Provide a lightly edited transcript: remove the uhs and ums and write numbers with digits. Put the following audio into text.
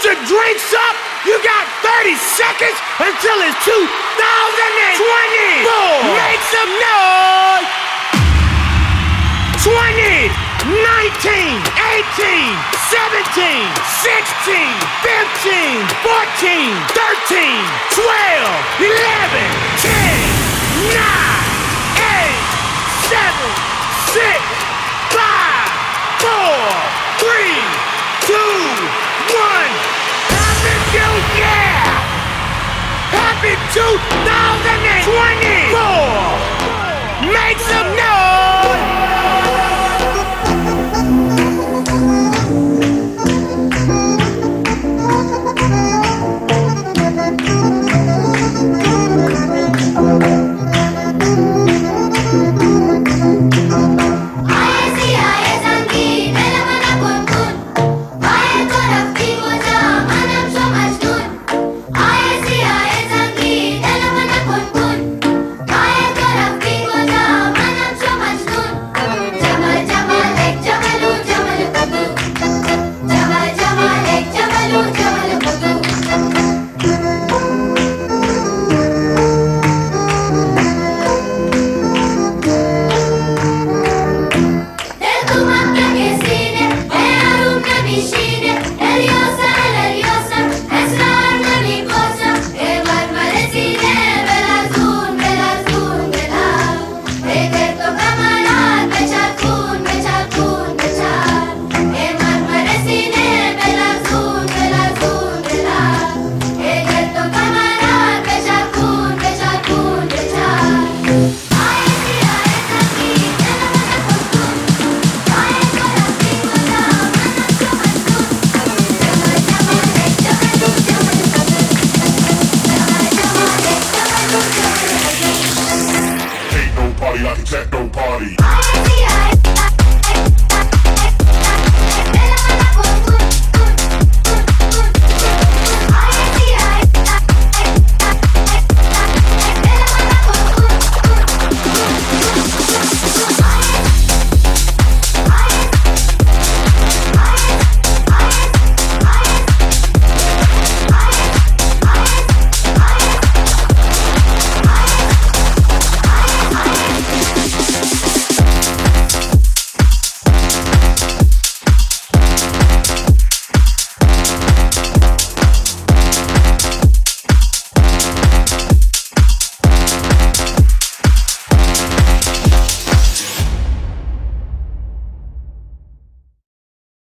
your drinks up. You got 30 seconds until it's 2024. Make some noise. 20, 19, 18, 17, 16, 15, 14, 13, 12, 11, 10, 9, 8, 7, 6, 5, 4, 3, 2, 1. Happy New Year! Happy 2024! Make some